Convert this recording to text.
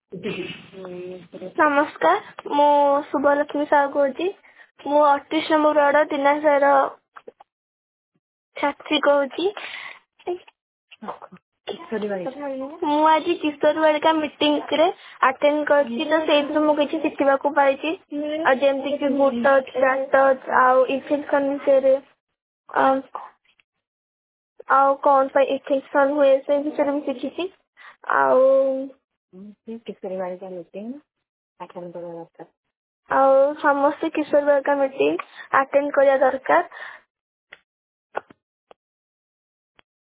नमस्कार मु शुभलक्ष्मी साहू कहूँ मु 38 नंबर वार्ड दिनासार छात्री कहूँ मु आज किशोर बालिका मीटिंग रे अटेंड करछि तो सेइथु मु किछि सिखिबाकू पाइछि आ जेमति कि गुड टच बैड टच आउ इन्फेक्शन विषय रे आउ कौन सा इन्फेक्शन हुए से विषय में सीखी आउ किशोर बालिका मीटिंग अटेंड करवा दरकार आउ समस्त किशोर बालिका मीटिंग अटेंड करया दरकार